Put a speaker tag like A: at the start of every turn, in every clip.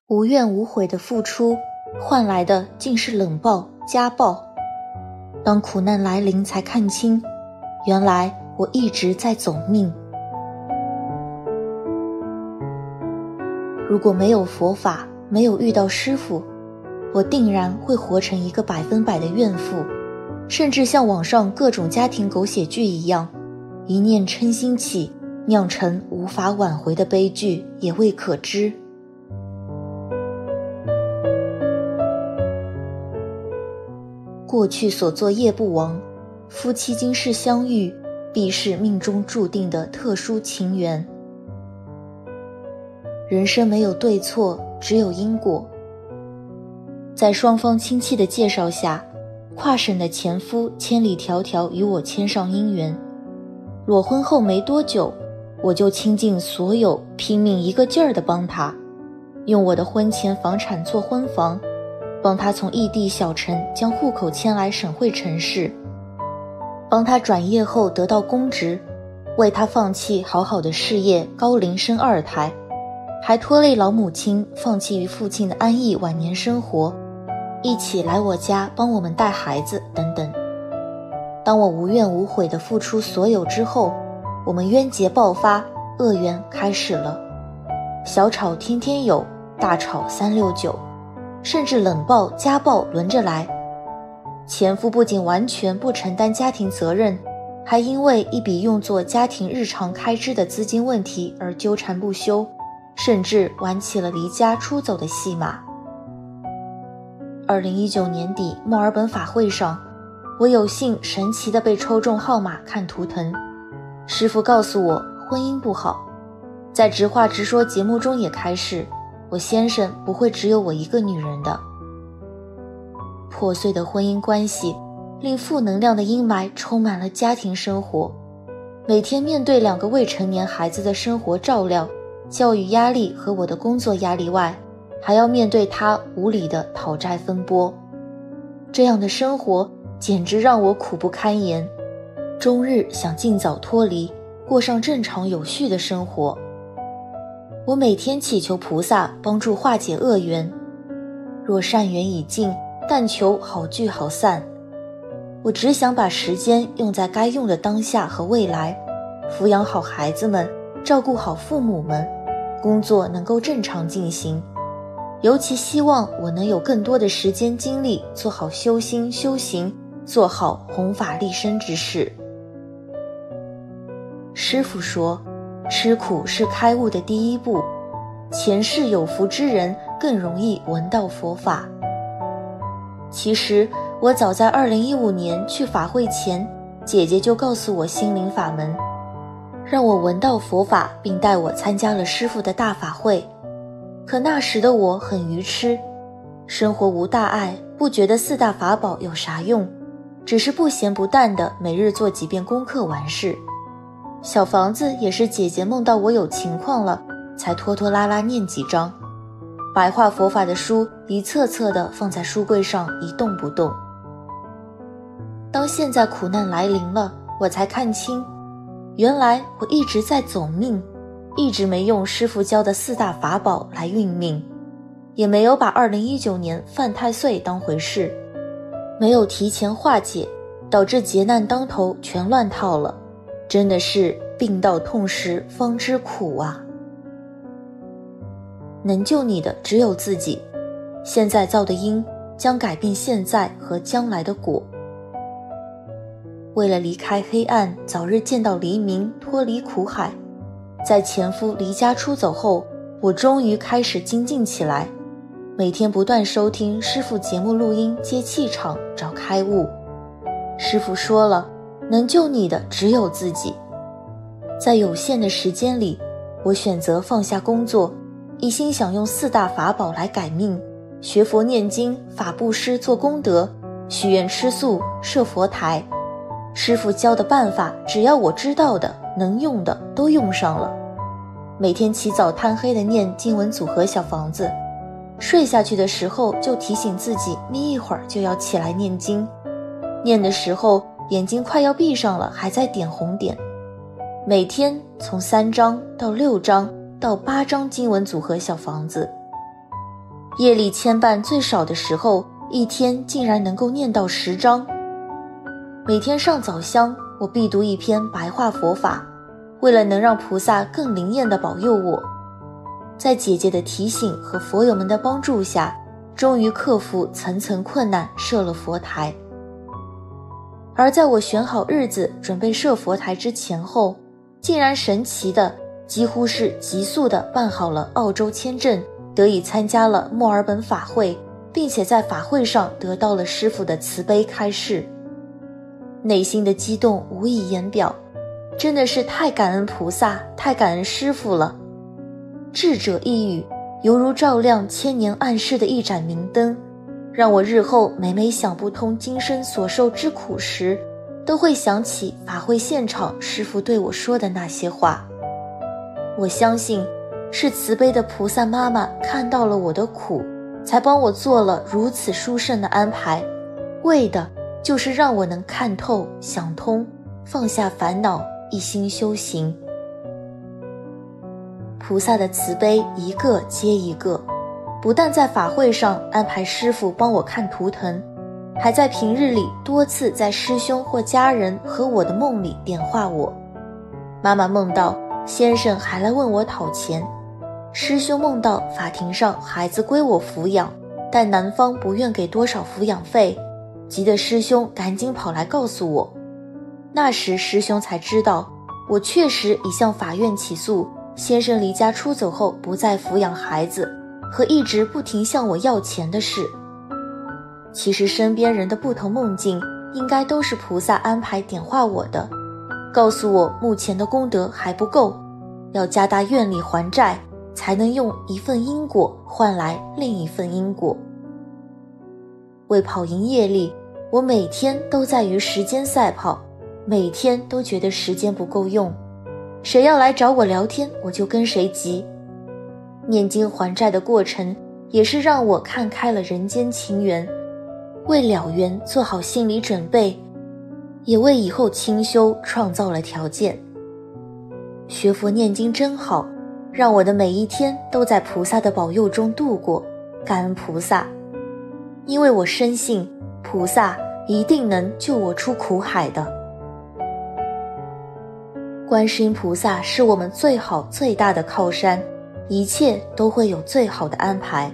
A: 无怨无悔的付出，换来的竟是冷暴、家暴。当苦难来临，才看清，原来我一直在走命。如果没有佛法，没有遇到师父，我定然会活成一个100%的怨妇，甚至像网上各种家庭狗血剧一样，一念嗔心起，酿成无法挽回的悲剧，也未可知。过去所作业不亡，夫妻今世相遇，必是命中注定的特殊情缘。人生没有对错，只有因果。在双方亲戚的介绍下，跨省的前夫千里迢迢与我牵上姻缘。裸婚后没多久，我就倾尽所有，拼命一个劲儿地帮他，用我的婚前房产做婚房，帮他从异地小城将户口迁来省会城市，帮他转业后得到公职，为他放弃好好的事业，高龄生2胎，还拖累老母亲放弃与父亲的安逸晚年生活，一起来我家帮我们带孩子等等。当我无怨无悔地付出所有之后，我们冤结爆发，恶缘开始了。小吵天天有，大吵369，甚至冷暴家暴轮着来。前夫不仅完全不承担家庭责任，还因为一笔用作家庭日常开支的资金问题而纠缠不休，甚至玩起了离家出走的戏码。2019年底墨尔本法会上，我有幸神奇地被抽中号码看图腾，师父告诉我婚姻不好。在直话直说节目中也开示，我先生不会只有我一个女人的。破碎的婚姻关系令负能量的阴霾充满了家庭生活，每天面对2个未成年孩子的生活照料、教育压力和我的工作压力外，还要面对他无理的讨债风波。这样的生活简直让我苦不堪言，终日想尽早脱离，过上正常有序的生活。我每天祈求菩萨帮助化解恶缘，若善缘已尽，但求好聚好散。我只想把时间用在该用的当下和未来，抚养好孩子们，照顾好父母们，工作能够正常进行。尤其希望我能有更多的时间精力做好修心修行，做好弘法利生之事。师父说，吃苦是开悟的第一步，前世有福之人更容易闻到佛法。其实我早在2015年去法会前，姐姐就告诉我心灵法门，让我闻到佛法，并带我参加了师父的大法会。可那时的我很愚痴，生活无大碍，不觉得4大法宝有啥用，只是不咸不淡的每日做几遍功课完事。小房子也是姐姐梦到我有情况了，才拖拖拉拉念几张。白话佛法的书一册册的放在书柜上一动不动。当现在苦难来临了，我才看清，原来我一直在走命，一直没用师父教的4大法宝来运命，也没有把2019年犯太岁当回事，没有提前化解，导致劫难当头全乱套了，真的是病到痛时方知苦啊。能救你的只有自己，现在造的因将改变现在和将来的果。为了离开黑暗，早日见到黎明，脱离苦海，在前夫离家出走后，我终于开始精进起来，每天不断收听师父节目录音，接气场，找开悟。师父说了，能救你的只有自己。在有限的时间里，我选择放下工作，一心想用4大法宝来改命，学佛念经，法布施做功德，许愿吃素，设佛台。师父教的办法，只要我知道的能用的都用上了。每天起早贪黑的念经文组合小房子，睡下去的时候就提醒自己眯一会儿就要起来念经，念的时候眼睛快要闭上了还在点红点。每天从3张到6张到8张经文组合小房子， 夜里牵绊最少的时候，一天竟然能够念到10章。每天上早香，我必读一篇白话佛法，为了能让菩萨更灵验地保佑我。在姐姐的提醒和佛友们的帮助下，终于克服层层困难，设了佛台。而在我选好日子准备设佛台之前后，竟然神奇的几乎是急速地办好了澳洲签证，得以参加了墨尔本法会，并且在法会上得到了师父的慈悲开示。内心的激动无以言表，真的是太感恩菩萨，太感恩师父了。智者一语，犹如照亮千年暗室的一盏明灯，让我日后每每想不通今生所受之苦时，都会想起法会现场师父对我说的那些话。我相信是慈悲的菩萨妈妈看到了我的苦，才帮我做了如此殊胜的安排，为的就是让我能看透想通，放下烦恼，一心修行。菩萨的慈悲一个接一个，不但在法会上安排师父帮我看图腾，还在平日里多次在师兄或家人和我的梦里点化我。妈妈梦到先生还来问我讨钱，师兄梦到法庭上孩子归我抚养，但男方不愿给多少抚养费，急得师兄赶紧跑来告诉我。那时师兄才知道，我确实已向法院起诉先生离家出走后不再抚养孩子，和一直不停向我要钱的事。其实身边人的不同梦境，应该都是菩萨安排点化我的，告诉我目前的功德还不够，要加大愿力还债，才能用一份因果换来另一份因果。为跑赢业力，我每天都在与时间赛跑，每天都觉得时间不够用，谁要来找我聊天，我就跟谁急。念经还债的过程，也是让我看开了人间情缘，为了缘做好心理准备，也为以后清修创造了条件。学佛念经真好，让我的每一天都在菩萨的保佑中度过，感恩菩萨。因为我深信菩萨一定能救我出苦海的。观世音菩萨是我们最好最大的靠山，一切都会有最好的安排。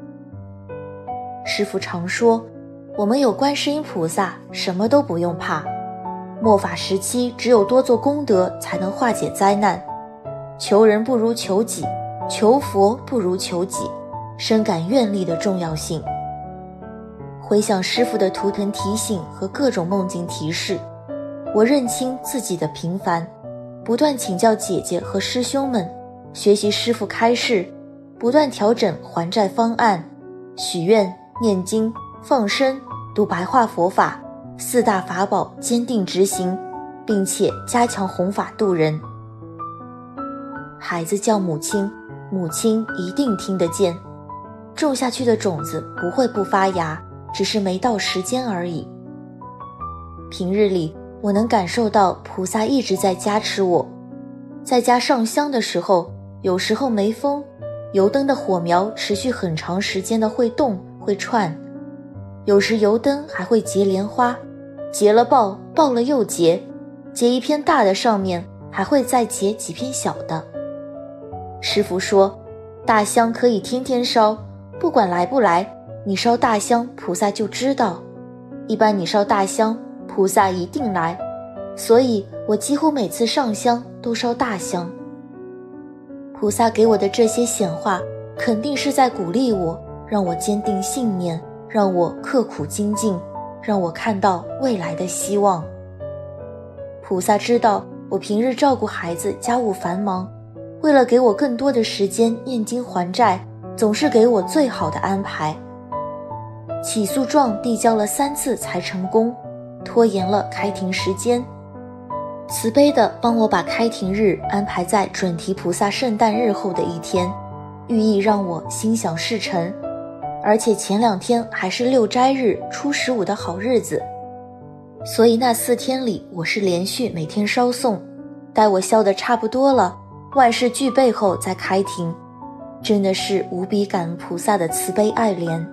A: 师父常说，我们有观世音菩萨，什么都不用怕。末法时期，只有多做功德才能化解灾难。求人不如求己，求佛不如求己，深感愿力的重要性。回想师父的图腾提醒和各种梦境提示，我认清自己的平凡，不断请教姐姐和师兄们，学习师父开示，不断调整还债方案，许愿、念经、放生、读白话佛法，4大法宝坚定执行，并且加强弘法度人。孩子叫母亲，母亲一定听得见，种下去的种子不会不发芽，只是没到时间而已。平日里我能感受到菩萨一直在加持我，在家上香的时候，有时候没风，油灯的火苗持续很长时间的会动会串，有时油灯还会结莲花，结了爆，爆了又结，结一片大的上面还会再结几片小的。师父说，大香可以天天烧，不管来不来，你烧大香菩萨就知道，一般你烧大香菩萨一定来，所以我几乎每次上香都烧大香。菩萨给我的这些显化肯定是在鼓励我，让我坚定信念，让我刻苦精进，让我看到未来的希望。菩萨知道我平日照顾孩子家务繁忙，为了给我更多的时间念经还债，总是给我最好的安排。起诉状递交了3次才成功，拖延了开庭时间。慈悲地帮我把开庭日安排在准提菩萨圣诞日后的一天，寓意让我心想事成，而且前2天还是6斋日初15的好日子，所以那4天里我是连续每天烧诵，待我烧得差不多了，万事俱备后再开庭。 真的是无比感恩菩萨的慈悲爱怜。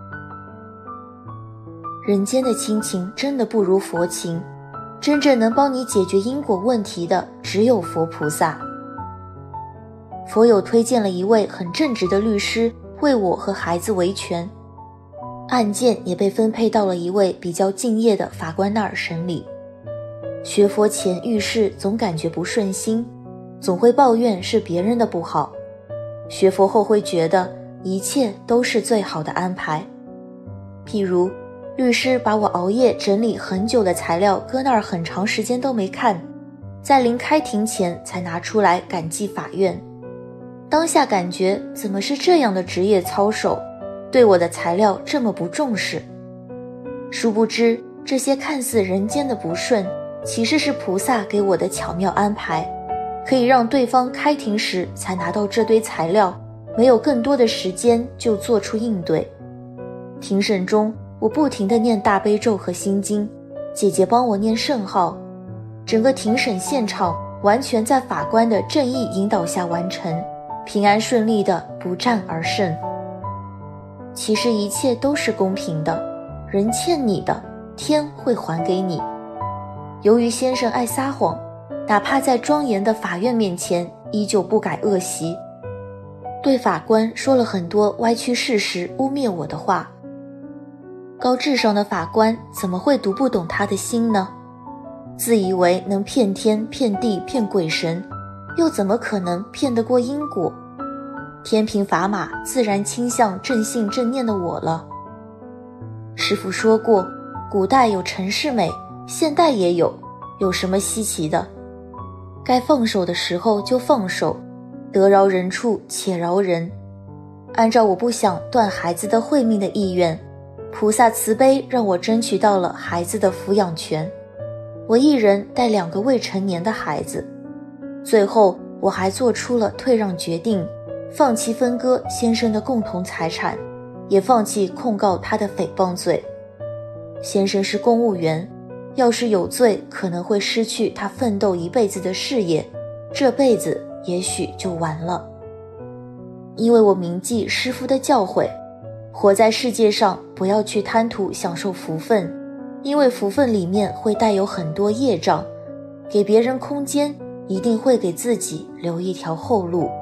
A: 人间的亲情真的不如佛情，真正能帮你解决因果问题的只有佛菩萨。佛友推荐了一位很正直的律师为我和孩子维权，案件也被分配到了一位比较敬业的法官那儿审理。学佛前遇事总感觉不顺心，总会抱怨是别人的不好，学佛后会觉得一切都是最好的安排。譬如律师把我熬夜整理很久的材料搁那儿很长时间都没看，在临开庭前才拿出来赶寄法院。当下感觉怎么是这样的职业操守，对我的材料这么不重视。殊不知这些看似人间的不顺，其实是菩萨给我的巧妙安排，可以让对方开庭时才拿到这堆材料，没有更多的时间就做出应对。庭审中我不停地念大悲咒和心经，姐姐帮我念圣号，整个庭审现场完全在法官的正义引导下完成，平安顺利的不战而胜。其实一切都是公平的，人欠你的，天会还给你。由于先生爱撒谎，哪怕在庄严的法院面前依旧不改恶习，对法官说了很多歪曲事实污蔑我的话。高智商的法官怎么会读不懂他的心呢？自以为能骗天骗地骗鬼神，又怎么可能骗得过因果？天平砝码自然倾向正信正念的我了。师父说过，古代有陈世美，现代也有，有什么稀奇的？该放手的时候就放手，得饶人处且饶人。按照我不想断孩子的慧命的意愿，菩萨慈悲让我争取到了孩子的抚养权。我一人带2个未成年的孩子，最后我还做出了退让决定，放弃分割先生的共同财产，也放弃控告他的诽谤罪。先生是公务员，要是有罪，可能会失去他奋斗一辈子的事业，这辈子也许就完了。因为我铭记师父的教诲，活在世界上不要去贪图享受福分，因为福分里面会带有很多业障，给别人空间，一定会给自己留一条后路。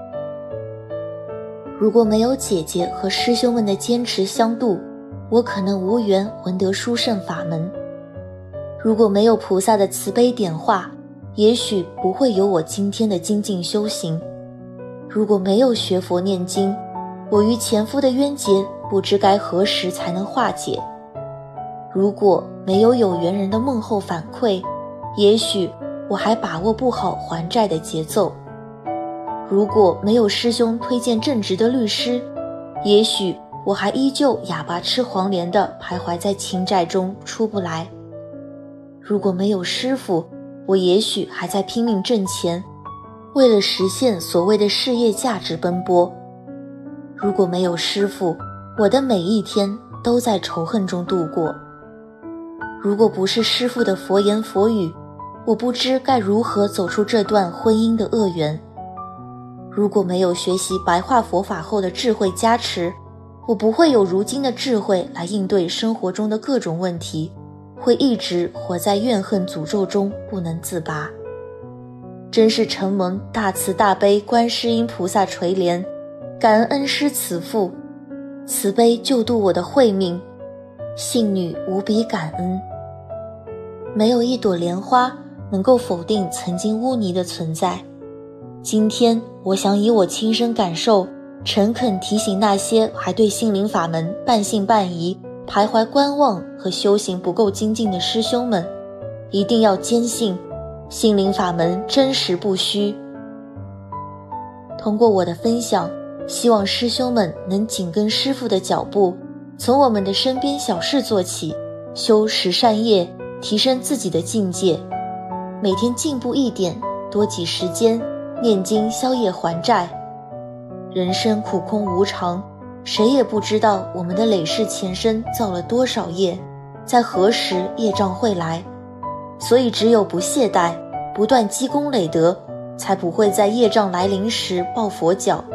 A: 如果没有姐姐和师兄们的坚持相度，我可能无缘闻得殊胜法门。如果没有菩萨的慈悲点化，也许不会有我今天的精进修行。如果没有学佛念经，我与前夫的冤结不知该何时才能化解。如果没有有缘人的梦后反馈，也许我还把握不好还债的节奏。如果没有师兄推荐正直的律师，也许我还依旧哑巴吃黄连地徘徊在情债中出不来。如果没有师父，我也许还在拼命挣钱，为了实现所谓的事业价值奔波。如果没有师父，我的每一天都在仇恨中度过。如果不是师父的佛言佛语，我不知该如何走出这段婚姻的恶缘。如果没有学习白话佛法后的智慧加持，我不会有如今的智慧来应对生活中的各种问题，会一直活在怨恨诅咒中不能自拔。真是承蒙大慈大悲观世音菩萨垂怜，感恩恩师慈父，慈悲救度我的慧命，信女无比感恩。没有一朵莲花能够否定曾经污泥的存在。今天我想以我亲身感受，诚恳提醒那些还对心灵法门半信半疑、徘徊观望和修行不够精进的师兄们，一定要坚信心灵法门真实不虚。通过我的分享，希望师兄们能紧跟师父的脚步，从我们的身边小事做起，修十善业，提升自己的境界，每天进步一点，多挤时间念经消业还债。人生苦空无常，谁也不知道我们的累世前生造了多少业，在何时业障会来。所以只有不懈怠，不断积功累德，才不会在业障来临时抱佛脚，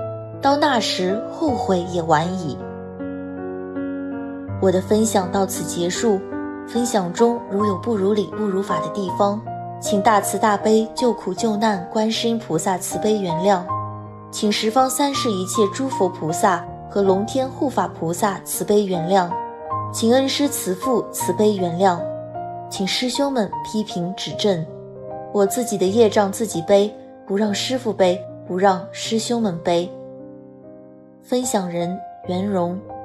A: 到那时后悔也晚矣。我的分享到此结束，分享中如有不如理不如法的地方，请大慈大悲救苦救难观世音菩萨慈悲原谅，请十方三世一切诸佛菩萨和龙天护法菩萨慈悲原谅，请恩师慈父慈悲原谅，请师兄们批评指正，我自己的业障自己背，不让师父背，不让师兄们背。分享人袁荣。